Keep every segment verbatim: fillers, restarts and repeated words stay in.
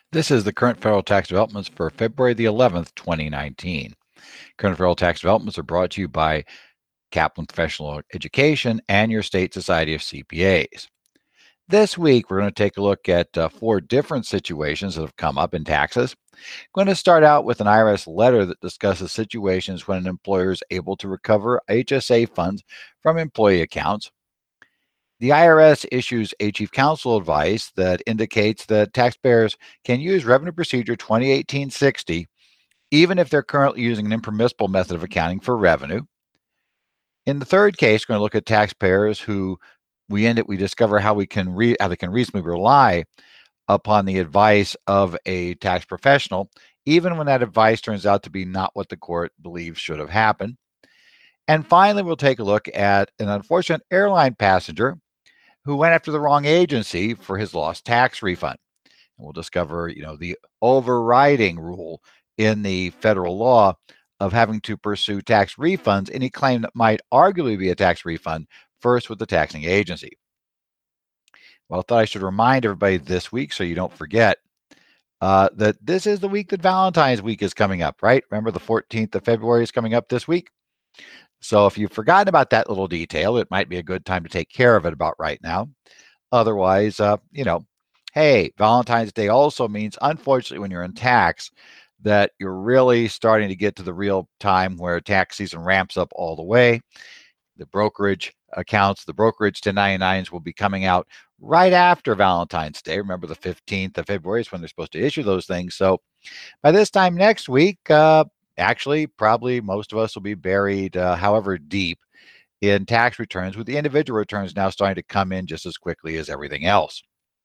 This is the current federal tax developments for February the eleventh, twenty nineteen. Current federal tax developments are brought to you by Kaplan Professional Education and your state society of C P As. This week, we're going to take a look at uh, four different situations that have come up in taxes. I'm going to start out with an I R S letter that discusses situations when an employer is able to recover H S A funds from employee accounts. The I R S issues a chief counsel advice that indicates that taxpayers can use Revenue Procedure twenty eighteen sixty even if they're currently using an impermissible method of accounting for revenue. In the third case, we're going to look at taxpayers who we end it, we discover how we can re, how they can reasonably rely upon the advice of a tax professional, even when that advice turns out to be not what the court believes should have happened. And finally, we'll take a look at an unfortunate airline passenger who went after the wrong agency for his lost tax refund. And we'll discover, you know, the overriding rule in the federal law of having to pursue tax refunds, any claim that might arguably be a tax refund, first with the taxing agency. Well, I thought I should remind everybody this week so you don't forget uh, that this is the week that Valentine's week is coming up, right? Remember the fourteenth of February is coming up this week? So if you've forgotten about that little detail, it might be a good time to take care of it about right now. Otherwise, uh, you know, hey, Valentine's Day also means, unfortunately, when you're in tax, that you're really starting to get to the real time where tax season ramps up all the way. The brokerage accounts, the brokerage ten ninety-nines will be coming out right after Valentine's Day. Remember, the fifteenth of February is when they're supposed to issue those things. So by this time next week, uh, actually, probably most of us will be buried, uh, however deep, in tax returns, with the individual returns now starting to come in just as quickly as everything else.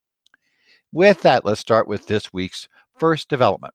With that, let's start with this week's first development.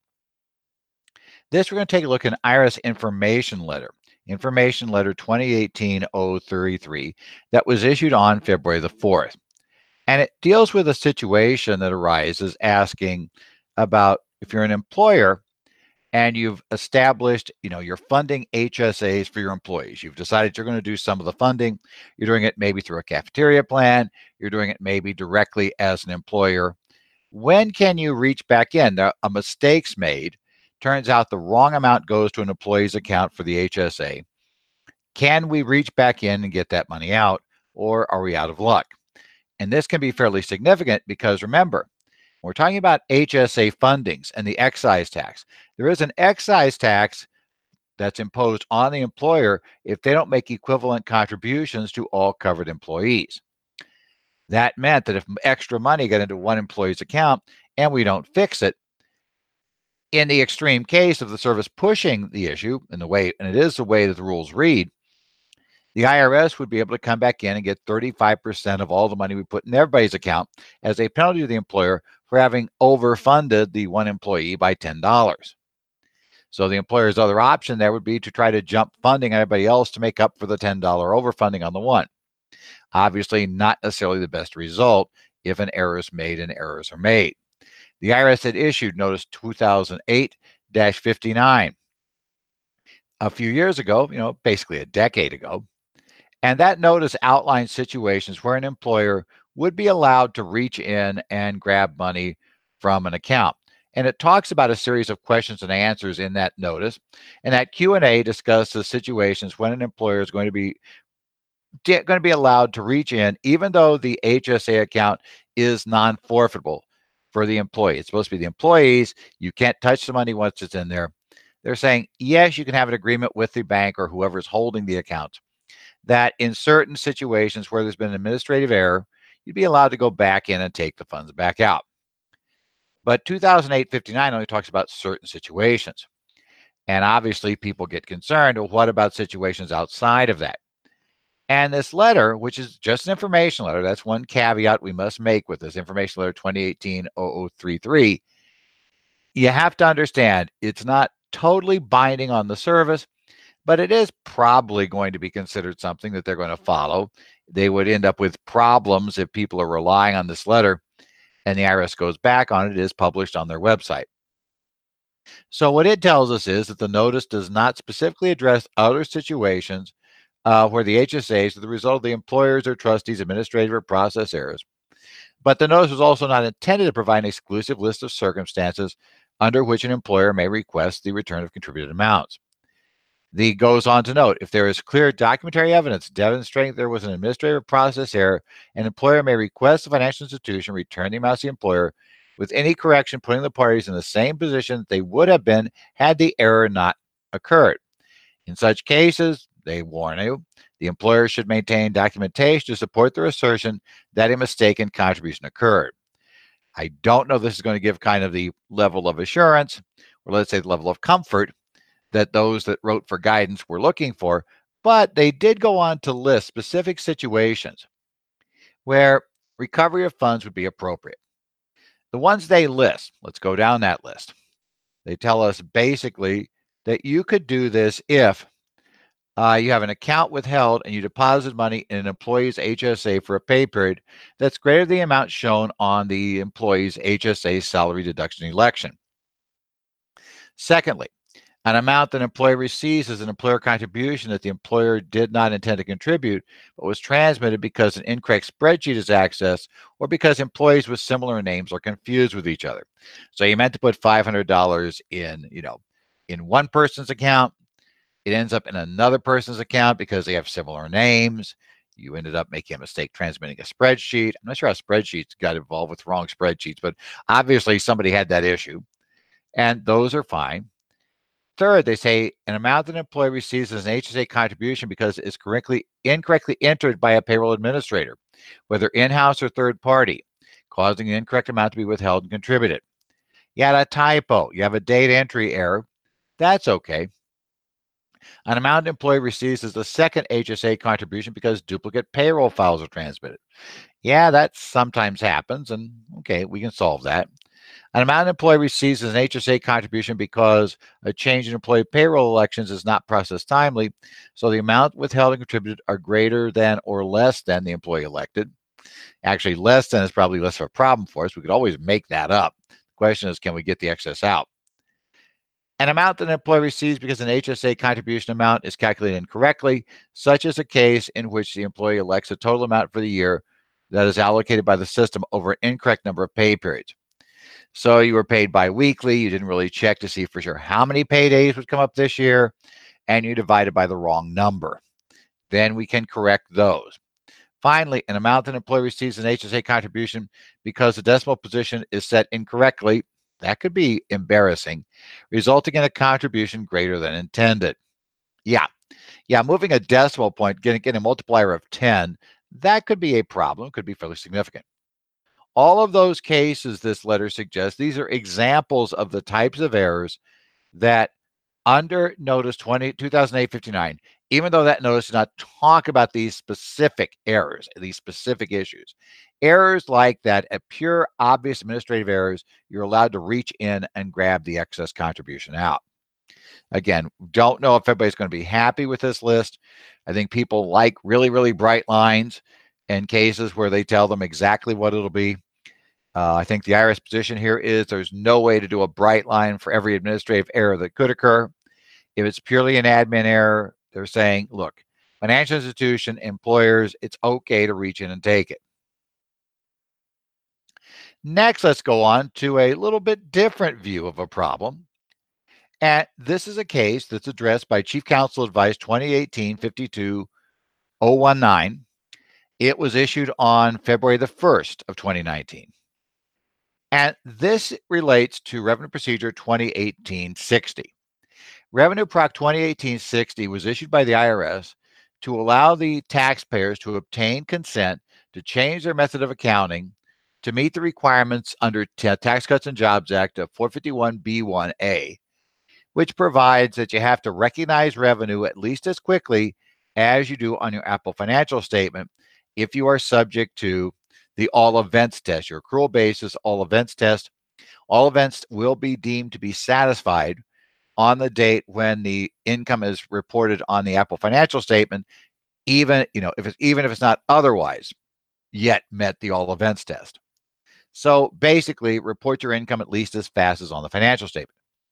This, we're going to take a look at an I R S information letter, Information Letter twenty eighteen dash oh thirty-three, that was issued on February the fourth. And it deals with a situation that arises asking about if you're an employer and you've established, you know, you're funding H S As for your employees. You've decided you're going to do some of the funding. You're doing it maybe through a cafeteria plan. You're doing it maybe directly as an employer. When can you reach back in? There, a mistake's made. Turns out the wrong amount goes to an employee's account for the H S A. Can we reach back in and get that money out, or are we out of luck? And this can be fairly significant because, remember, we're talking about H S A fundings and the excise tax. There is an excise tax that's imposed on the employer if they don't make equivalent contributions to all covered employees. That meant that if extra money got into one employee's account and we don't fix it, in the extreme case of the service pushing the issue in the way, and it is the way that the rules read, the I R S would be able to come back in and get thirty-five percent of all the money we put in everybody's account as a penalty to the employer for having overfunded the one employee by ten dollars. So the employer's other option there would be to try to jump funding everybody else to make up for the ten dollars overfunding on the one. Obviously, not necessarily the best result if an error is made and errors are made. The I R S had issued Notice two thousand eight dash fifty-nine a few years ago, you know, basically a decade ago. And that notice outlines situations where an employer would be allowed to reach in and grab money from an account. And it talks about a series of questions and answers in that notice. And that Q and A discusses situations when an employer is going to be going to be allowed to reach in, even though the H S A account is non-forfeitable for the employee. It's supposed to be the employees. You can't touch the money once it's in there. They're saying, yes, you can have an agreement with the bank or whoever's holding the account, that in certain situations where there's been an administrative error, you'd be allowed to go back in and take the funds back out. But two thousand eight fifty-nine only talks about certain situations. And obviously, people get concerned, well, what about situations outside of that? And this letter, which is just an information letter, that's one caveat we must make with this Information Letter twenty eighteen dash oh oh thirty-three. You have to understand it's not totally binding on the service, but it is probably going to be considered something that they're going to follow. They would end up with problems if people are relying on this letter and the I R S goes back on it. It is published on their website. So what it tells us is that the notice does not specifically address other situations uh, where the H S As are the result of the employers or trustees' administrative or process errors. But the notice was also not intended to provide an exclusive list of circumstances under which an employer may request the return of contributed amounts. The goes on to note, if there is clear documentary evidence demonstrating there was an administrative process error, an employer may request the financial institution return the amounts to the employer with any correction, putting the parties in the same position they would have been had the error not occurred. In such cases, they warn you, the employer should maintain documentation to support their assertion that a mistaken contribution occurred. I don't know if this is going to give kind of the level of assurance, or let's say the level of comfort that those that wrote for guidance were looking for, but they did go on to list specific situations where recovery of funds would be appropriate. The ones they list, let's go down that list. They tell us basically that you could do this if uh, you have an account withheld and you deposit money in an employee's H S A for a pay period that's greater than the amount shown on the employee's H S A salary deduction election. Secondly, an amount that an employee receives as an employer contribution that the employer did not intend to contribute, but was transmitted because an incorrect spreadsheet is accessed or because employees with similar names are confused with each other. So you meant to put five hundred dollars in, you know, in one person's account. It ends up in another person's account because they have similar names. You ended up making a mistake transmitting a spreadsheet. I'm not sure how spreadsheets got involved with wrong spreadsheets, but obviously somebody had that issue. And those are fine. Third, they say an amount that an employee receives as an H S A contribution because it's correctly incorrectly entered by a payroll administrator, whether in-house or third party, causing the incorrect amount to be withheld and contributed. You had a typo, you have a date entry error, that's okay. An amount an employee receives as the second H S A contribution because duplicate payroll files are transmitted. Yeah, that sometimes happens, and okay, we can solve that. An amount an employee receives as an H S A contribution because a change in employee payroll elections is not processed timely, so the amount withheld and contributed are greater than or less than the employee elected. Actually, less than is probably less of a problem for us. We could always make that up. The question is, can we get the excess out? An amount that an employee receives because an H S A contribution amount is calculated incorrectly, such as a case in which the employee elects a total amount for the year that is allocated by the system over an incorrect number of pay periods. So you were paid biweekly, you didn't really check to see for sure how many paydays would come up this year, and you divided by the wrong number. Then we can correct those. Finally, an amount that an employee receives an H S A contribution because the decimal position is set incorrectly, that could be embarrassing, resulting in a contribution greater than intended. Yeah, yeah, moving a decimal point, getting, getting a multiplier of ten, that could be a problem, could be fairly significant. All of those cases this letter suggests, these are examples of the types of errors that under Notice twenty, two thousand eight fifty-nine, even though that notice does not talk about these specific errors, these specific issues, errors like that, at pure obvious administrative errors, you're allowed to reach in and grab the excess contribution out. Again, don't know if everybody's going to be happy with this list. I think people like really, really bright lines and cases where they tell them exactly what it'll be. Uh, I think the I R S position here is there's no way to do a bright line for every administrative error that could occur. If it's purely an admin error, they're saying, look, financial institution, employers, it's okay to reach in and take it. Next, let's go on to a little bit different view of a problem. And this is a case that's addressed by Chief Counsel Advice twenty eighteen fifty-two oh nineteen. It was issued on February the first of twenty nineteen. And this relates to Revenue Procedure twenty eighteen sixty. Revenue Proc twenty eighteen sixty was issued by the I R S to allow the taxpayers to obtain consent to change their method of accounting to meet the requirements under Tax Cuts and Jobs Act of four fifty-one B one A, which provides that you have to recognize revenue at least as quickly as you do on your Apple financial statement if you are subject to the all events test, your accrual basis all events test. All events will be deemed to be satisfied on the date when the income is reported on the Apple financial statement, even, you know, if it's even if it's not otherwise yet met the all events test. So basically, report your income at least as fast as on the financial statement.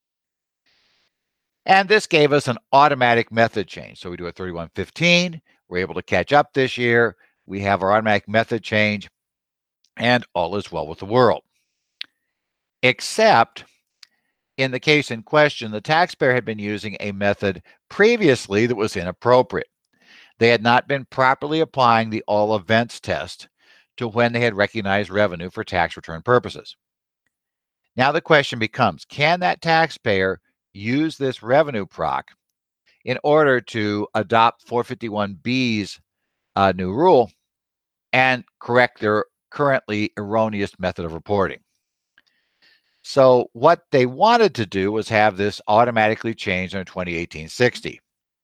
And this gave us an automatic method change. So we do a thirty-one fifteen. We're able to catch up this year. We have our automatic method change. and all is well with the world. Except in the case in question, the taxpayer had been using a method previously that was inappropriate. They had not been properly applying the all events test to when they had recognized revenue for tax return purposes. Now the question becomes, can that taxpayer use this revenue proc in order to adopt four fifty-one B's uh, new rule and correct their currently erroneous method of reporting? So what they wanted to do was have this automatically changed under twenty eighteen sixty.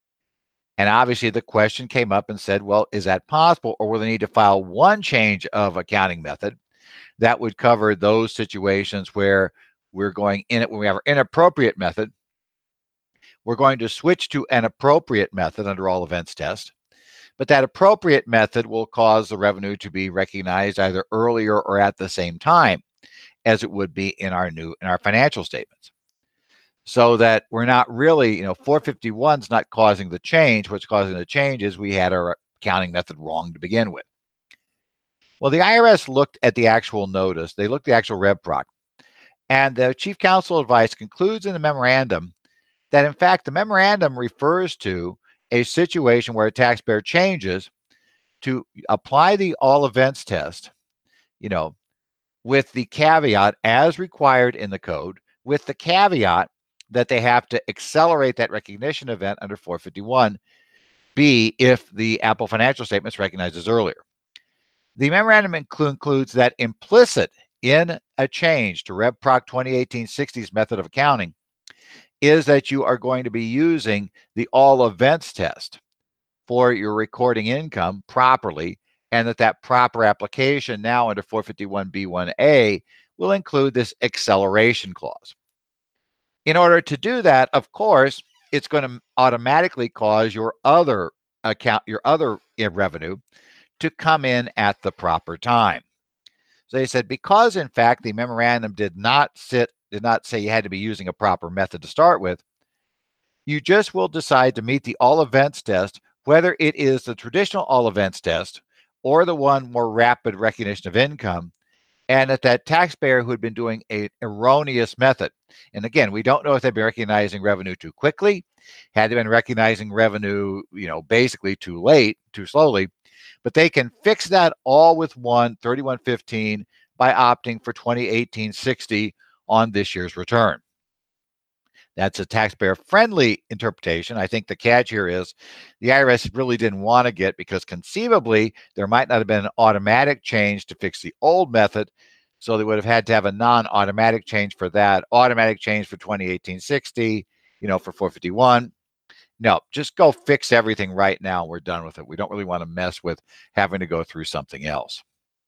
And obviously the question came up and said, well, is that possible? Or will they need to file one change of accounting method that would cover those situations where we're going in it, when we have an inappropriate method, we're going to switch to an appropriate method under all events test. But that appropriate method will cause the revenue to be recognized either earlier or at the same time as it would be in our new in our financial statements. So that we're not really, you know, four fifty-one's not causing the change. What's causing the change is we had our accounting method wrong to begin with. Well, the I R S looked at the actual notice. They looked at the actual Rev Proc. And the Chief Counsel advice concludes in the memorandum that, in fact, the memorandum refers to a situation where a taxpayer changes to apply the all events test, you know, with the caveat as required in the code, with the caveat that they have to accelerate that recognition event under four fifty-one B if the Apple financial statements recognizes earlier. The memorandum inclu- includes that implicit in a change to Rev Proc twenty eighteen sixty's method of accounting is that you are going to be using the all events test for your recording income properly, and that that proper application now under four fifty-one B one A will include this acceleration clause. In order to do that, of course, it's going to automatically cause your other account, your other revenue to come in at the proper time. So they said, because in fact the memorandum did not sit, did not say you had to be using a proper method to start with, you just will decide to meet the all events test, whether it is the traditional all events test or the one more rapid recognition of income, and that that taxpayer who had been doing an erroneous method, and again, we don't know if they've been recognizing revenue too quickly, had they been recognizing revenue, you know, basically too late, too slowly, but they can fix that all with one thirty-one fifteen by opting for twenty eighteen sixty on this year's return. That's a taxpayer-friendly interpretation. I think the catch here is the I R S really didn't want to get, because conceivably there might not have been an automatic change to fix the old method, so they would have had to have a non-automatic change for that, automatic change for twenty eighteen sixty, you know, for four fifty-one. No, just go fix everything right now. We're done with it. We don't really want to mess with having to go through something else.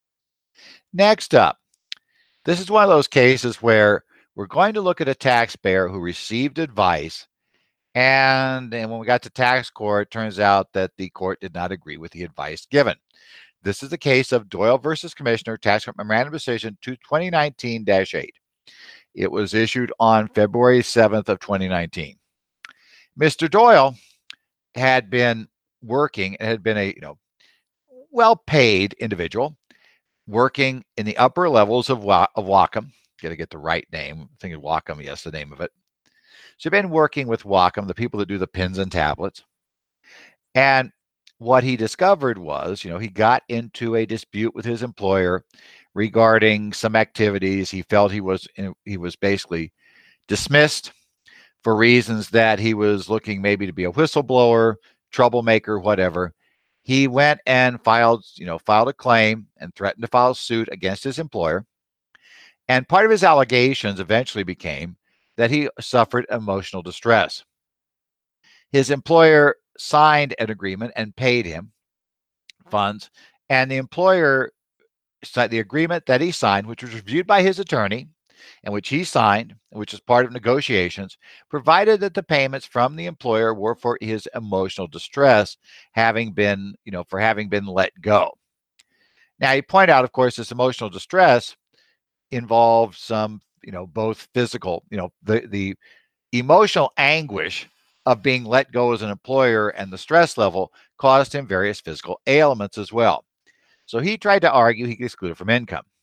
Next up, this is one of those cases where we're going to look at a taxpayer who received advice, and, and when we got to tax court, it turns out that the court did not agree with the advice given. This is the case of Doyle versus Commissioner, Tax Court Memorandum Decision twenty nineteen dash eight. It was issued on February seventh of twenty nineteen. Mister Doyle had been working and had been a, you know, well-paid individual working in the upper levels of, Wa- of Wacom. Got to get the right name. I'm thinking Wacom, yes, the name of it. So been working with Wacom, the people that do the pins and tablets. And what he discovered was, you know, he got into a dispute with his employer regarding some activities. He felt he was he was basically dismissed for reasons that he was looking maybe to be a whistleblower, troublemaker, whatever. He went and filed, you know, filed a claim and threatened to file suit against his employer. And part of his allegations eventually became that he suffered emotional distress. His employer signed an agreement and paid him funds, and the employer signed the agreement that he signed, which was reviewed by his attorney, and which he signed, which is part of negotiations, provided that the payments from the employer were for his emotional distress, having been, you know, for having been let go. Now, you point out, of course, this emotional distress involved some, you know, both physical, you know, the the emotional anguish of being let go as an employer and the stress level caused him various physical ailments as well. So he tried to argue he could exclude it from income.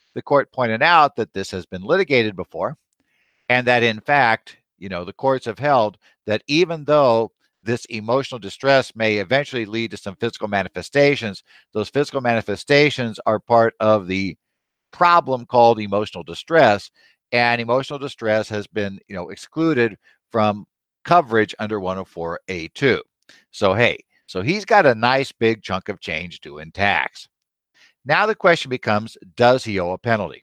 The court pointed out that this has been litigated before, and that in fact, you know, the courts have held that even though this emotional distress may eventually lead to some physical manifestations, those physical manifestations are part of the problem called emotional distress, and emotional distress has been, you know, excluded from coverage under one oh four A two. So hey, so he's got a nice big chunk of change due in tax. Now the question becomes, does he owe a penalty?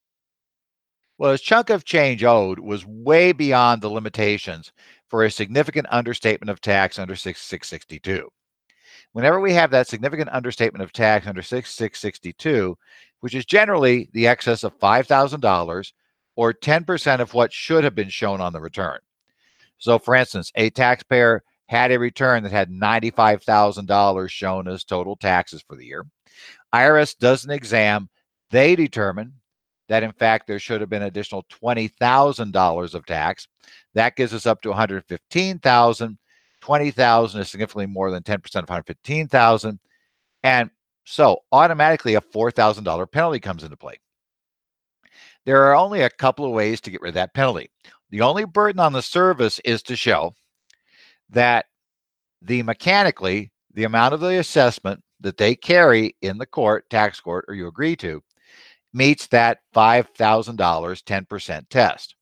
Well, his chunk of change owed was way beyond the limitations for a significant understatement of tax under sixty-six sixty-two. Whenever we have that significant understatement of tax under sixty-six sixty-two, which is generally the excess of five thousand dollars or ten percent of what should have been shown on the return. So, for instance, a taxpayer had a return that had ninety-five thousand dollars shown as total taxes for the year. I R S does an exam. They determine that, in fact, there should have been an additional twenty thousand dollars of tax. That gives us up to one hundred fifteen thousand dollars. twenty thousand dollars is significantly more than ten percent of one hundred fifteen thousand dollars. And so automatically a four thousand dollars penalty comes into play. There are only a couple of ways to get rid of that penalty. The only burden on the service is to show that the mechanically, the amount of the assessment that they carry in the court, tax court, or you agree to, meets that five thousand dollars ten percent test.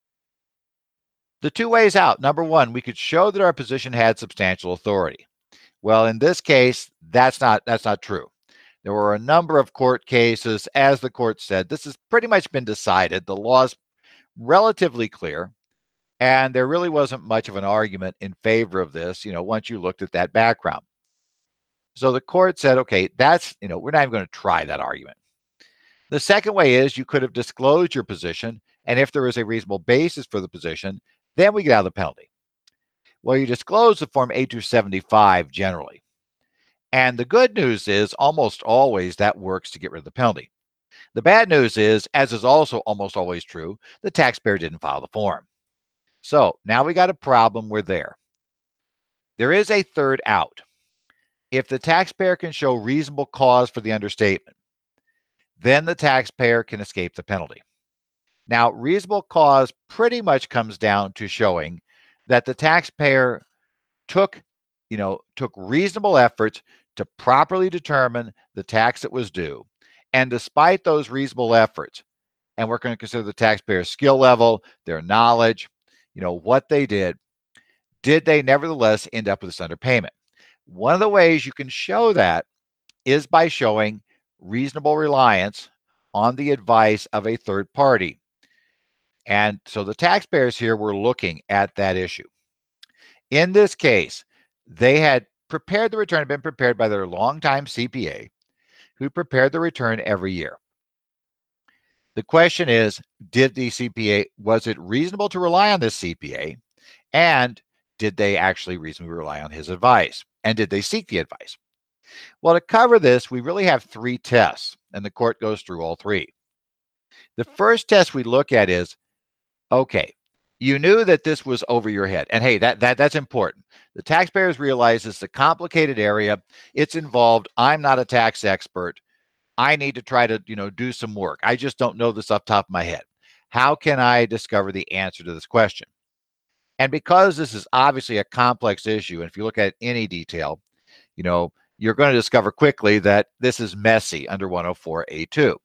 The two ways out. Number one, we could show that our position had substantial authority. Well, in this case, that's not that's not true. There were a number of court cases, as the court said. This has pretty much been decided. The law's relatively clear, and there really wasn't much of an argument in favor of this, you know, once you looked at that background. So the court said, okay, that's, you know, we're not even going to try that argument. The second way is you could have disclosed your position, and if there is a reasonable basis for the position, then we get out of the penalty. Well, you disclose the Form A two seventy-five generally. And the good news is almost always that works to get rid of the penalty. The bad news is, as is also almost always true, the taxpayer didn't file the form. So now we got a problem. We're there. There is a third out. If the taxpayer can show reasonable cause for the understatement, then the taxpayer can escape the penalty. Now, reasonable cause pretty much comes down to showing that the taxpayer took, you know, took reasonable efforts to properly determine the tax that was due. And despite those reasonable efforts, and we're going to consider the taxpayer's skill level, their knowledge, you know, what they did, did they nevertheless end up with this underpayment? One of the ways you can show that is by showing reasonable reliance on the advice of a third party. And so the taxpayers here were looking at that issue. In this case, they had prepared the return, had been prepared by their longtime C P A, who prepared the return every year. The question is, did the C P A, was it reasonable to rely on this C P A? And did they actually reasonably rely on his advice? And did they seek the advice? Well, to cover this, we really have three tests, and the court goes through all three. The first test we look at is, okay, you knew that this was over your head. And hey, that, that that's important. The taxpayers realize it's a complicated area. It's involved. I'm not a tax expert. I need to try to, you know, do some work. I just don't know this off the top of my head. How can I discover the answer to this question? And because this is obviously a complex issue, and if you look at any detail, you know, you're going to discover quickly that this is messy under one oh four A two.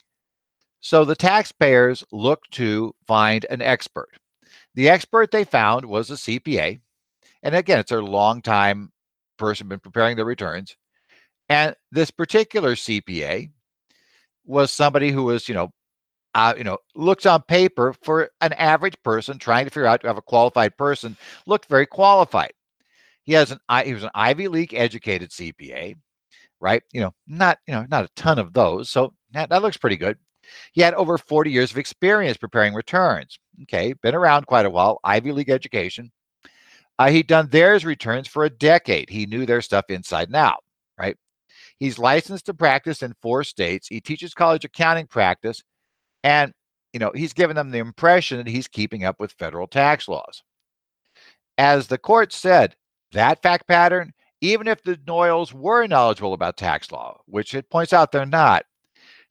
So the taxpayers look to find an expert. The expert they found was a C P A. And again, it's their longtime person been preparing their returns. And this particular C P A was somebody who was, you know, uh, you know, looks on paper for an average person trying to figure out to have a qualified person, looked very qualified. He has an he was an Ivy League educated C P A, right? You know, not you know not a ton of those, so that, that looks pretty good. He had over forty years of experience preparing returns. Okay, been around quite a while, Ivy League education. Uh, he'd done theirs returns for a decade. He knew their stuff inside and out, right? He's licensed to practice in four states. He teaches college accounting practice, and you know he's given them the impression that he's keeping up with federal tax laws. As the court said, that fact pattern, even if the Noyles were knowledgeable about tax law, which it points out they're not,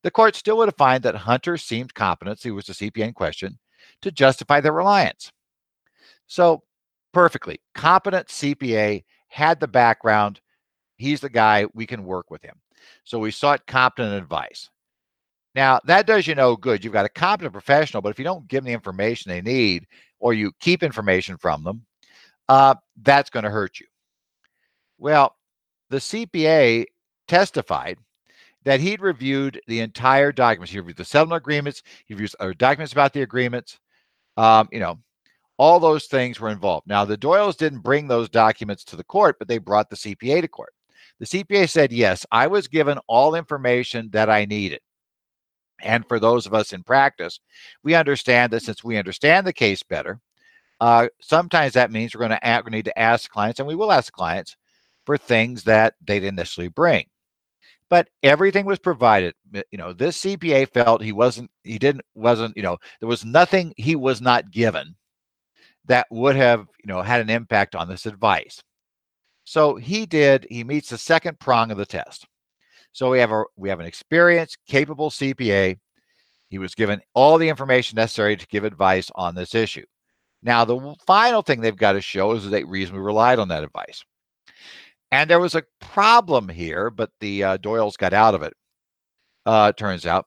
the court still would have found that Hunter seemed competent, who was the C P A in question, to justify their reliance. So, perfectly competent C P A, had the background. He's the guy, we can work with him. So we sought competent advice. Now, that does you no good. You've got a competent professional, but if you don't give them the information they need, or you keep information from them, uh, that's going to hurt you. Well, the C P A testified that he'd reviewed the entire documents. He reviewed the settlement agreements. He reviewed other documents about the agreements. Um, you know, all those things were involved. Now, the Doyles didn't bring those documents to the court, but they brought the C P A to court. The C P A said, yes, I was given all information that I needed. And for those of us in practice, we understand that since we understand the case better, uh, sometimes that means we're going to need to ask clients, and we will ask clients for things that they didn't necessarily bring. But everything was provided. You know, this C P A felt he wasn't, he didn't, wasn't, you know, there was nothing he was not given that would have, you know, had an impact on this advice. So he did, he meets the second prong of the test. So we have a, we have an experienced, capable C P A. He was given all the information necessary to give advice on this issue. Now, the final thing they've got to show is that they reasonably relied on that advice. And there was a problem here, but the uh, Doyles got out of it. Uh, turns out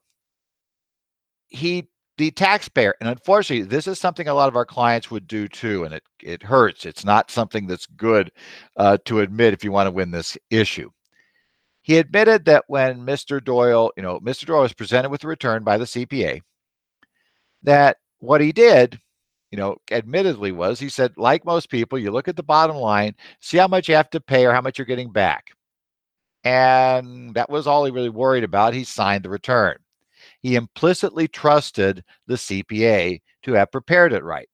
he, the taxpayer, and unfortunately, this is something a lot of our clients would do too, and it it hurts. It's not something that's good uh, to admit if you want to win this issue. He admitted that when Mister Doyle, you know, Mister Doyle was presented with a return by the C P A, that what he did, you know, admittedly was, he said, like most people, you look at the bottom line, see how much you have to pay or how much you're getting back. And that was all he really worried about. He signed the return. He implicitly trusted the C P A to have prepared it right.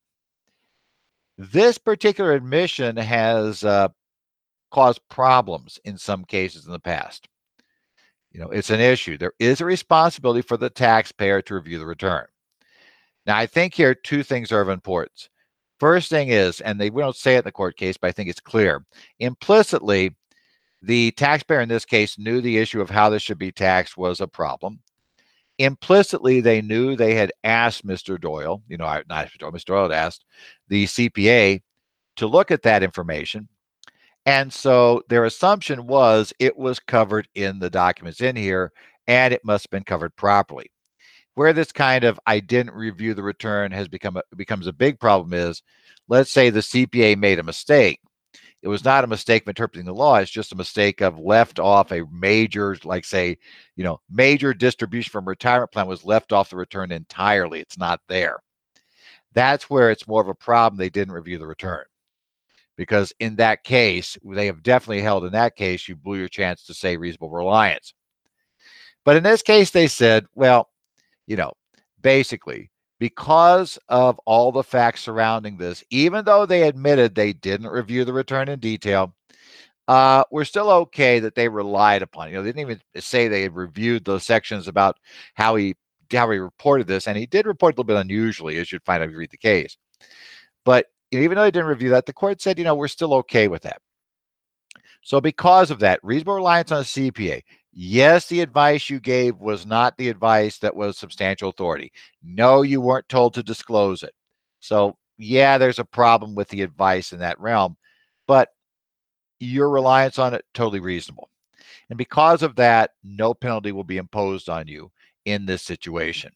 This particular admission has uh, caused problems in some cases in the past. You know, it's an issue. There is a responsibility for the taxpayer to review the return. Now, I think here two things are of importance. First thing is, and they we don't say it in the court case, but I think it's clear, implicitly, the taxpayer in this case knew the issue of how this should be taxed was a problem. Implicitly, they knew they had asked Mister Doyle, you know, not Mister Doyle, Mister Doyle had asked the C P A to look at that information. And so their assumption was it was covered in the documents in here, and it must have been covered properly. Where this kind of I didn't review the return has become a, becomes a big problem is, let's say the C P A made a mistake. It was not a mistake of interpreting the law. It's just a mistake of left off a major, like say, you know, major distribution from retirement plan was left off the return entirely. It's not there. That's where it's more of a problem. They didn't review the return. Because in that case, they have definitely held in that case, you blew your chance to say reasonable reliance. But in this case, they said, well, you know, basically, because of all the facts surrounding this, even though they admitted they didn't review the return in detail, uh, we're still okay that they relied upon it. You know, they didn't even say they had reviewed those sections about how he how he reported this, and he did report a little bit unusually, as you'd find out if you read the case. But even though they didn't review that, the court said, you know, we're still okay with that. So because of that, reasonable reliance on a C P A. Yes, the advice you gave was not the advice that was substantial authority. No, you weren't told to disclose it. So yeah, there's a problem with the advice in that realm, but your reliance on it, totally reasonable. And because of that, no penalty will be imposed on you in this situation.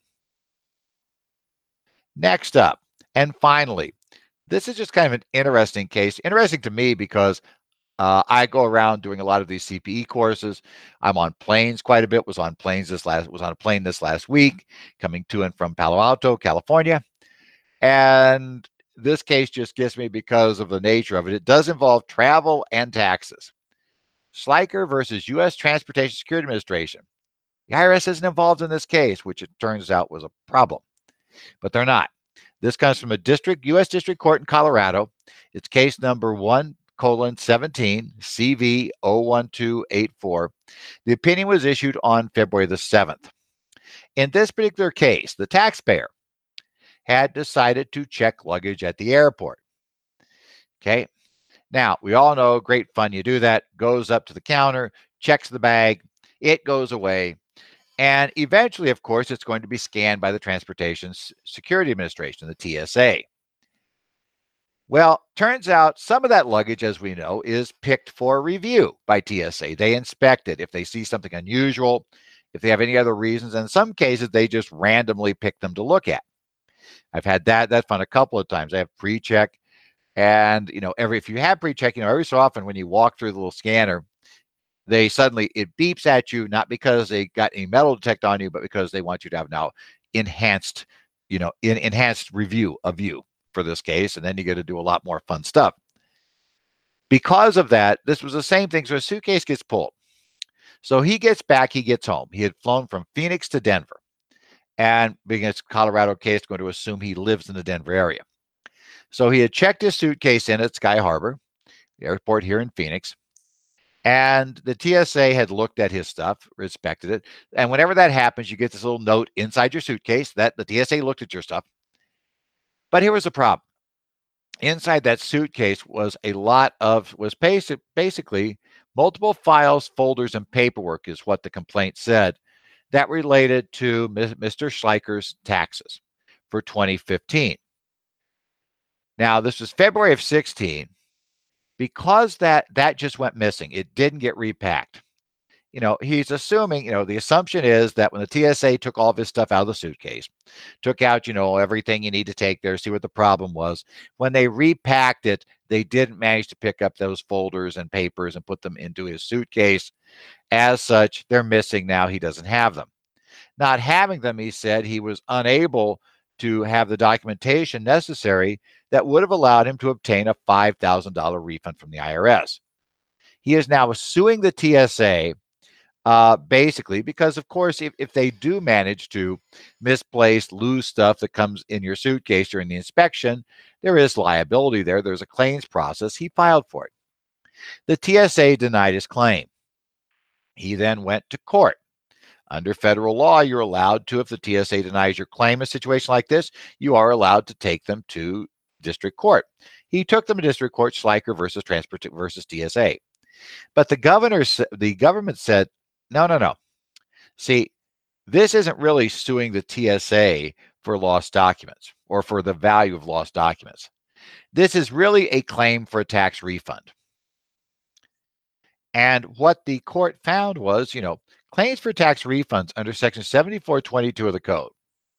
Next up, and finally, this is just kind of an interesting case. Interesting to me because uh, I go around doing a lot of these C P E courses. I'm on planes quite a bit. Was on planes this last was on a plane this last week, coming to and from Palo Alto, California. And this case just gets me because of the nature of it. It does involve travel and taxes. Schleicher versus U S Transportation Security Administration. The I R S isn't involved in this case, which it turns out was a problem, but they're not. This comes from a district, U S District Court in Colorado. It's case number one colon seventeen C V zero one two eight four. The opinion was issued on February the seventh. In this particular case, the taxpayer had decided to check luggage at the airport. Okay. Now, we all know, great fun. You do that, goes up to the counter, checks the bag, it goes away. And eventually, of course, it's going to be scanned by the Transportation Security Administration, the T S A. Well, turns out some of that luggage, as we know, is picked for review by T S A. They inspect it if they see something unusual, if they have any other reasons. And in some cases, they just randomly pick them to look at. I've had that. That's fun a couple of times. I have pre-check, and you know, every if you have pre-check, you know, every so often when you walk through the little scanner, they suddenly it beeps at you, not because they got any metal detect on you, but because they want you to have now enhanced, you know, in, enhanced review of you for this case, and then you get to do a lot more fun stuff. Because of that, this was the same thing. So a suitcase gets pulled. So he gets back, he gets home. He had flown from Phoenix to Denver. And being a Colorado case, going to assume he lives in the Denver area. So he had checked his suitcase in at Sky Harbor, the airport here in Phoenix. And the T S A had looked at his stuff, respected it. And whenever that happens, you get this little note inside your suitcase that the T S A looked at your stuff. But here was the problem. Inside that suitcase was a lot of, was basic, basically multiple files, folders, and paperwork is what the complaint said that related to Mister Schleicher's taxes for twenty fifteen. Now, this was February of sixteen. Because that that just went missing, it didn't get repacked. You know, he's assuming, you know, the assumption is that when the T S A took all of his stuff out of the suitcase, took out, you know, everything you need to take there, see what the problem was. When they repacked it, they didn't manage to pick up those folders and papers and put them into his suitcase. As such, they're missing now. He doesn't have them. Not having them, he said, he was unable to have the documentation necessary that would have allowed him to obtain a five thousand dollars refund from the I R S. He is now suing the T S A uh, basically because, of course, if, if they do manage to misplace, lose stuff that comes in your suitcase during the inspection, there is liability there. There's a claims process. He filed for it. The T S A denied his claim. He then went to court. Under federal law, you're allowed to, if the T S A denies your claim in a situation like this, you are allowed to take them to district court. He took them to district court, Schleicher versus Transport versus T S A. But the governor, the government said, no, no, no. See, this isn't really suing the T S A for lost documents or for the value of lost documents. This is really a claim for a tax refund. And what the court found was, you know, claims for tax refunds under section seventy-four twenty-two of the code.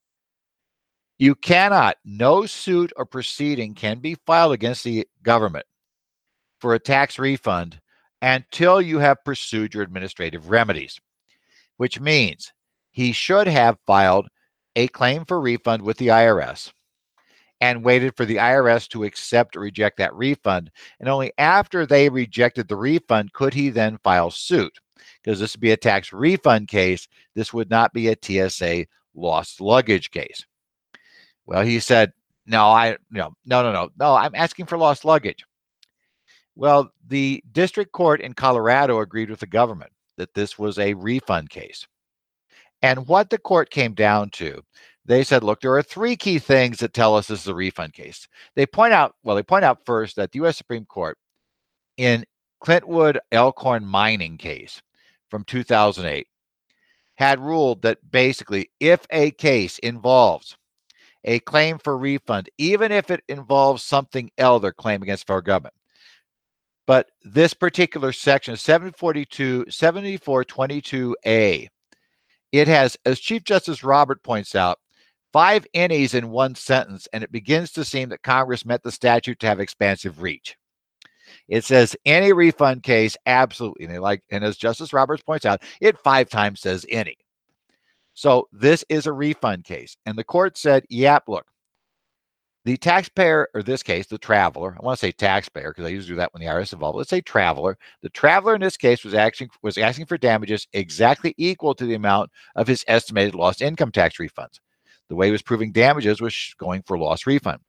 You cannot, no suit or proceeding can be filed against the government for a tax refund until you have pursued your administrative remedies, which means he should have filed a claim for refund with the I R S and waited for the I R S to accept or reject that refund. And only after they rejected the refund could he then file suit, because this would be a tax refund case. This would not be a T S A lost luggage case. Well, he said, no, I, no, no, no, no, no, I'm asking for lost luggage. Well, the district court in Colorado agreed with the government that this was a refund case. And what the court came down to, they said, look, there are three key things that tell us this is a refund case. They point out, well, they point out first that the U S Supreme Court in Clintwood Elkhorn mining case from two thousand eight had ruled that basically if a case involves a claim for refund, even if it involves something else, their claim against the federal government. But this particular section, seven forty-two, seventy-four twenty-two A, it has, as Chief Justice Robert points out, five innies in one sentence, and it begins to seem that Congress meant the statute to have expansive reach. It says any refund case, absolutely. And, like, and as Justice Roberts points out, it five times says any. So this is a refund case. And the court said, yep, look, the taxpayer, or this case, the traveler, I want to say taxpayer because I usually do that when the I R S is involved. Let's say traveler. The traveler in this case was asking, was asking for damages exactly equal to the amount of his estimated lost income tax refunds. The way he was proving damages was going for lost refund.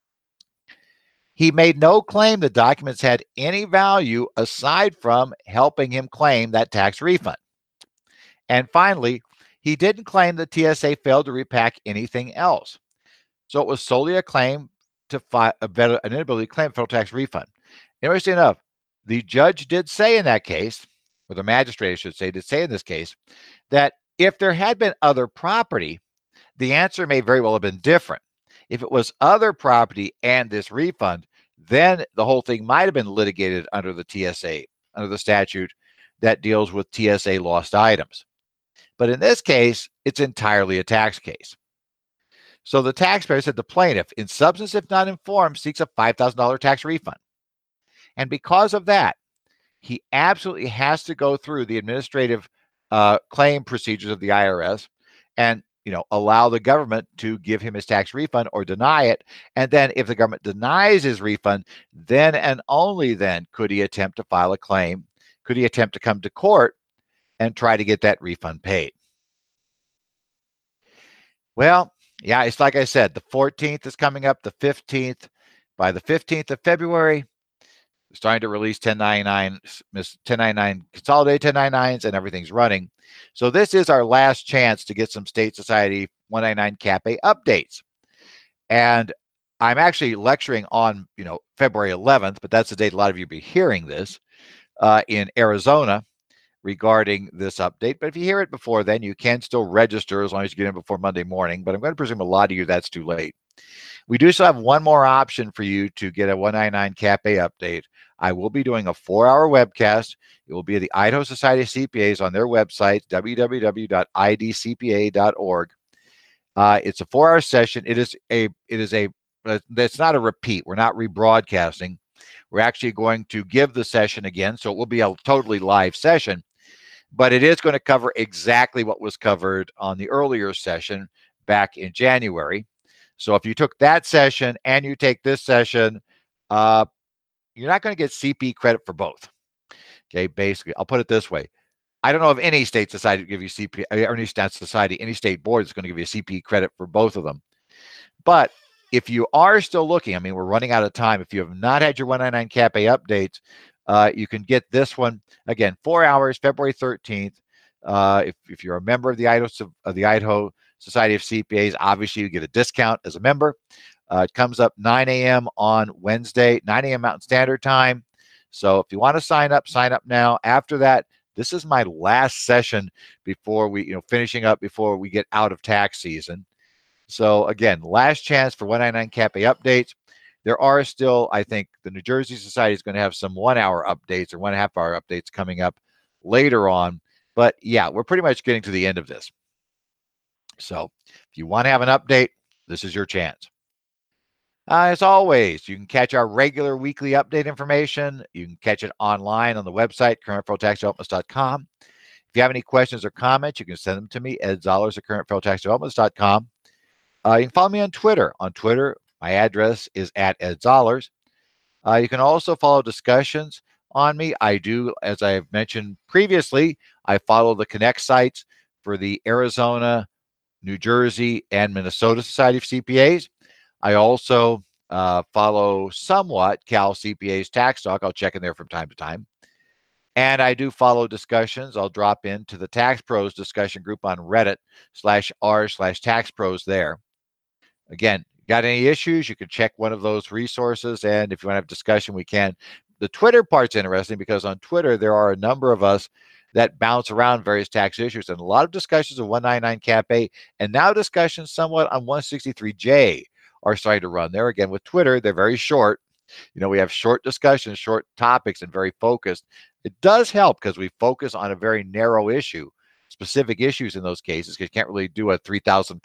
He made no claim the documents had any value aside from helping him claim that tax refund. And finally, he didn't claim that T S A failed to repack anything else. So it was solely a claim to file a better, an inability to claim federal tax refund. Interesting enough, the judge did say in that case, or the magistrate, I should say, did say in this case, that If there had been other property, the answer may very well have been different. If it was other property and this refund, then the whole thing might have been litigated under the T S A, under the statute that deals with T S A lost items. But in this case, it's entirely a tax case. So the taxpayer said the plaintiff, in substance if not in form, seeks a five thousand dollars tax refund. And because of that, he absolutely has to go through the administrative uh, claim procedures of the I R S and, you know, allow the government to give him his tax refund or deny it. And then if the government denies his refund, then and only then could he attempt to file a claim, could he attempt to come to court and try to get that refund paid. Well, yeah, it's like I said, the fourteenth is coming up, the fifteenth. By the fifteenth of February, we're starting to release ten ninety-nine, ten ninety-nine consolidated ten ninety-nines, and everything's running. So this is our last chance to get some State Society one ninety-nine Cap A updates. And I'm actually lecturing on, you know, February eleventh, but that's the date a lot of you will be hearing this, uh, in Arizona regarding this update. But if you hear it before then, you can still register as long as you get in before Monday morning. But I'm going to presume a lot of you that's too late. We do still have one more option for you to get a one ninety-nine Cap A update. I will be doing a four-hour webcast. It will be at the Idaho Society of C P As on their website, w w w dot i d c p a dot org. Uh, it's a four-hour session. It is a. It is a. It's not a repeat. We're not rebroadcasting. We're actually going to give the session again, so it will be a totally live session. But it is going to cover exactly what was covered on the earlier session back in January. So if you took that session and you take this session, uh, you're not going to get C P credit for both. Okay, basically, I'll put it this way. I don't know of any state society to give you C P, or any state society, any state board that's going to give you a C P credit for both of them. But if you are still looking, I mean, we're running out of time. If you have not had your one ninety-nine Cap A updates, uh, you can get this one again, four hours, February thirteenth. Uh, if, if you're a member of the Idaho of the Idaho Society of C P As, obviously you get a discount as a member. Uh, it comes up nine a m on Wednesday, nine a m Mountain Standard Time. So if you want to sign up, sign up now. After that, this is my last session before we, you know, finishing up before we get out of tax season. So again, last chance for one ninety-nine Cap A updates. There are still, I think, the New Jersey Society is going to have some one-hour updates or one-and-a-half-hour updates coming up later on. But yeah, we're pretty much getting to the end of this. So if you want to have an update, this is your chance. Uh, as always, you can catch our regular weekly update information. You can catch it online on the website, current federal tax developments dot com. If you have any questions or comments, you can send them to me, ed zollars at current federal tax developments dot com. Uh, you can follow me on Twitter. On Twitter, my address is at ed zollars. Uh, you can also follow discussions on me. I do, as I've mentioned previously, I follow the Connect sites for the Arizona, New Jersey, and Minnesota Society of C P As. I also uh, follow somewhat Cal C P A's Tax Talk. I'll check in there from time to time. And I do follow discussions. I'll drop into the Tax Pros discussion group on Reddit slash r slash Tax Pros there. Again, got any issues, you can check one of those resources. And if you want to have discussion, we can. The Twitter part's interesting because on Twitter, there are a number of us that bounce around various tax issues and a lot of discussions of one ninety-nine Cap A and now discussions somewhat on one sixty-three J are starting to run there. Again, with Twitter, they're very short. You know, we have short discussions, short topics, and very focused. It does help because we focus on a very narrow issue, specific issues in those cases, because you can't really do a three thousand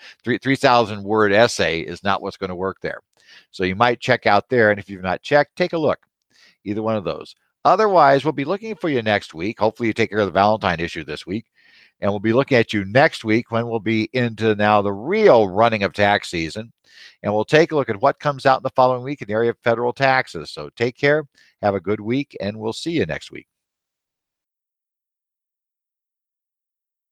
word essay is not what's going to work there. So you might check out there. And if you've not checked, take a look. Either one of those. Otherwise, we'll be looking for you next week. Hopefully you take care of the Valentine issue this week. And we'll be looking at you next week when we'll be into now the real running of tax season. And we'll take a look at what comes out in the following week in the area of federal taxes. So take care, have a good week, and we'll see you next week.